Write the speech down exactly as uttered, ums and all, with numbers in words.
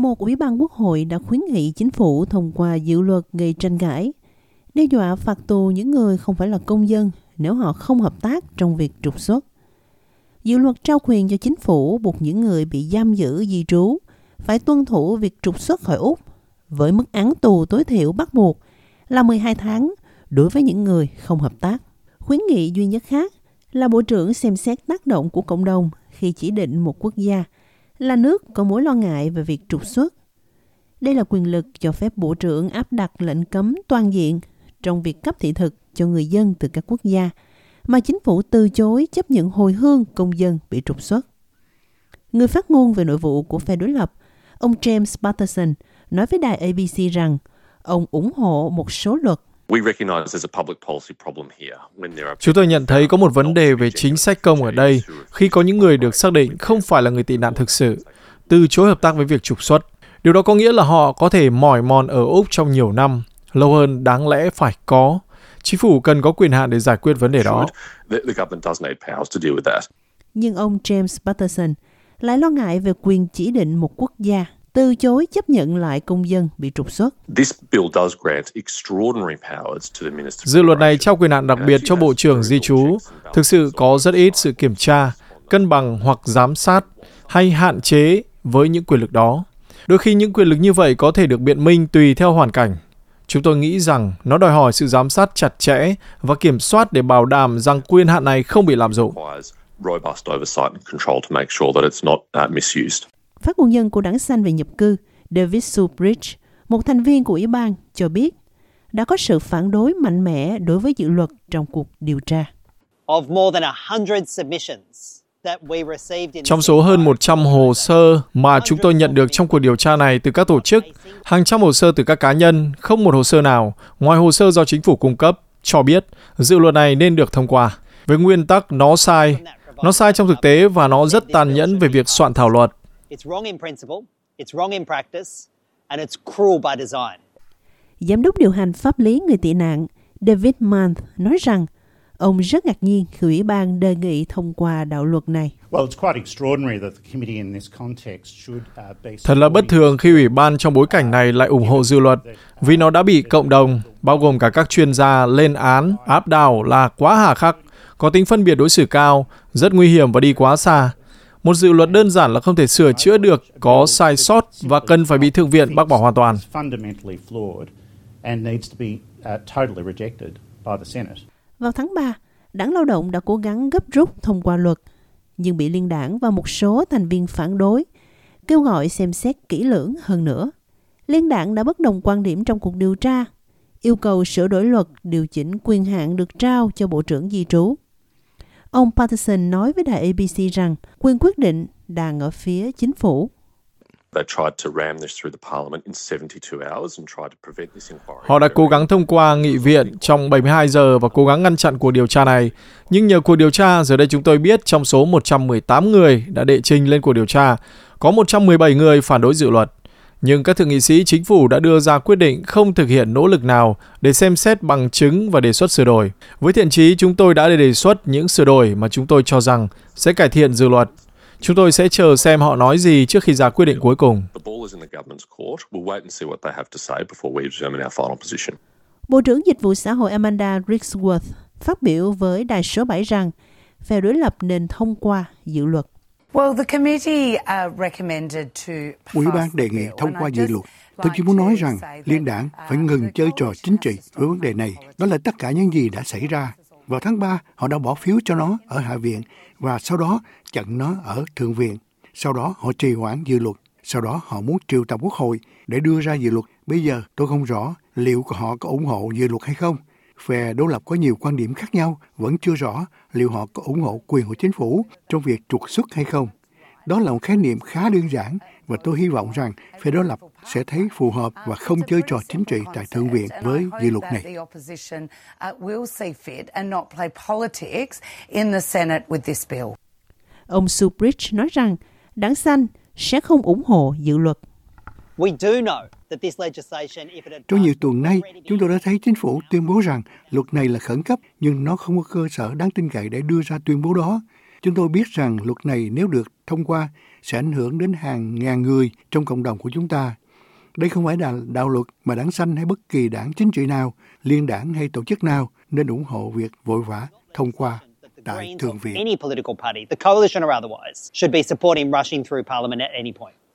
Một ủy ban quốc hội đã khuyến nghị chính phủ thông qua dự luật gây tranh cãi, đe dọa phạt tù những người không phải là công dân nếu họ không hợp tác trong việc trục xuất. Dự luật trao quyền cho chính phủ buộc những người bị giam giữ di trú phải tuân thủ việc trục xuất khỏi Úc với mức án tù tối thiểu bắt buộc là mười hai tháng đối với những người không hợp tác. Khuyến nghị duy nhất khác là Bộ trưởng xem xét tác động của cộng đồng khi chỉ định một quốc gia là nước có mối lo ngại về việc trục xuất. Đây là quyền lực cho phép Bộ trưởng áp đặt lệnh cấm toàn diện trong việc cấp thị thực cho người dân từ các quốc gia mà chính phủ từ chối chấp nhận hồi hương công dân bị trục xuất. Người phát ngôn về nội vụ của phe đối lập, ông James Patterson, nói với đài A B C rằng ông ủng hộ một số luật. Chúng tôi nhận thấy có một vấn đề về chính sách công ở đây khi có những người được xác định không phải là người tị nạn thực sự, từ chối hợp tác với việc trục xuất. Điều đó có nghĩa là họ có thể mỏi mòn ở Úc trong nhiều năm, lâu hơn đáng lẽ phải có. Chính phủ cần có quyền hạn để giải quyết vấn đề đó. Nhưng ông James Patterson lại lo ngại về quyền chỉ định một quốc gia từ chối chấp nhận lại công dân bị trục xuất. Dự luật này trao quyền hạn đặc biệt cho Bộ trưởng Di trú. Thực sự có rất ít sự kiểm tra, cân bằng hoặc giám sát hay hạn chế với những quyền lực đó. Đôi khi những quyền lực như vậy có thể được biện minh tùy theo hoàn cảnh. Chúng tôi nghĩ rằng nó đòi hỏi sự giám sát chặt chẽ và kiểm soát để bảo đảm rằng quyền hạn này không bị lạm dụng. Phát ngôn nhân của Đảng Xanh về nhập cư David Subridge, một thành viên của ủy ban, cho biết đã có sự phản đối mạnh mẽ đối với dự luật trong cuộc điều tra. Trong số hơn một trăm hồ sơ mà chúng tôi nhận được trong cuộc điều tra này từ các tổ chức, hàng trăm hồ sơ từ các cá nhân, không một hồ sơ nào, ngoài hồ sơ do chính phủ cung cấp, cho biết dự luật này nên được thông qua. Với nguyên tắc, nó sai. Nó sai trong thực tế và nó rất tàn nhẫn về việc soạn thảo luật. Giám đốc điều hành pháp lý người tị nạn David Mann nói rằng ông rất ngạc nhiên khi ủy ban đề nghị thông qua đạo luật này. Thật là bất thường khi ủy ban trong bối cảnh này lại ủng hộ dự luật, vì nó đã bị cộng đồng, bao gồm cả các chuyên gia, lên án, áp đảo là quá hà khắc, có tính phân biệt đối xử cao, rất nguy hiểm và đi quá xa. Một dự luật đơn giản là không thể sửa chữa được, có sai sót và cần phải bị Thượng viện bác bỏ hoàn toàn. Vào tháng ba, Đảng Lao động đã cố gắng gấp rút thông qua luật, nhưng bị liên đảng và một số thành viên phản đối, kêu gọi xem xét kỹ lưỡng hơn nữa. Liên đảng đã bất đồng quan điểm trong cuộc điều tra, yêu cầu sửa đổi luật điều chỉnh quyền hạn được trao cho Bộ trưởng Di trú. Ông Patterson nói với đài A B C rằng quyền quyết định đang ở phía chính phủ. Họ đã cố gắng thông qua nghị viện trong bảy mươi hai giờ và cố gắng ngăn chặn cuộc điều tra này. Nhưng nhờ cuộc điều tra, giờ đây chúng tôi biết trong số một trăm mười tám người đã đệ trình lên cuộc điều tra, có một trăm mười bảy người phản đối dự luật. Nhưng các thượng nghị sĩ chính phủ đã đưa ra quyết định không thực hiện nỗ lực nào để xem xét bằng chứng và đề xuất sửa đổi. Với thiện chí, chúng tôi đã đề xuất những sửa đổi mà chúng tôi cho rằng sẽ cải thiện dự luật. Chúng tôi sẽ chờ xem họ nói gì trước khi ra quyết định cuối cùng. Bộ trưởng Dịch vụ xã hội Amanda Rigsworth phát biểu với đài số bảy rằng phe đối lập nên thông qua dự luật. Ủy ban đề nghị thông qua dự luật. Tôi chỉ muốn nói rằng liên đảng phải ngừng chơi trò chính trị với vấn đề này. Đó là tất cả những gì đã xảy ra. Vào tháng ba, họ đã bỏ phiếu cho nó ở Hạ viện và sau đó chặn nó ở Thượng viện. Sau đó họ trì hoãn dự luật. Sau đó họ muốn triệu tập quốc hội để đưa ra dự luật. Bây giờ tôi không rõ liệu họ có ủng hộ dự luật hay không. Phe đối lập có nhiều quan điểm khác nhau, vẫn chưa rõ liệu họ có ủng hộ quyền của chính phủ trong việc trục xuất hay không. Đó là một khái niệm khá đơn giản và tôi hy vọng rằng phe đối lập sẽ thấy phù hợp và không chơi trò chính trị tại Thượng viện với dự luật này. Ông Subridge nói rằng Đảng Xanh sẽ không ủng hộ dự luật. Trong nhiều tuần nay, chúng tôi đã thấy chính phủ tuyên bố rằng luật này là khẩn cấp, nhưng nó không có cơ sở đáng tin cậy để đưa ra tuyên bố đó. Chúng tôi biết rằng luật này nếu được thông qua sẽ ảnh hưởng đến hàng ngàn người trong cộng đồng của chúng ta. Đây không phải là đạo luật mà đảng Xanh hay bất kỳ đảng chính trị nào, liên đảng hay tổ chức nào nên ủng hộ việc vội vã thông qua tại Thượng viện.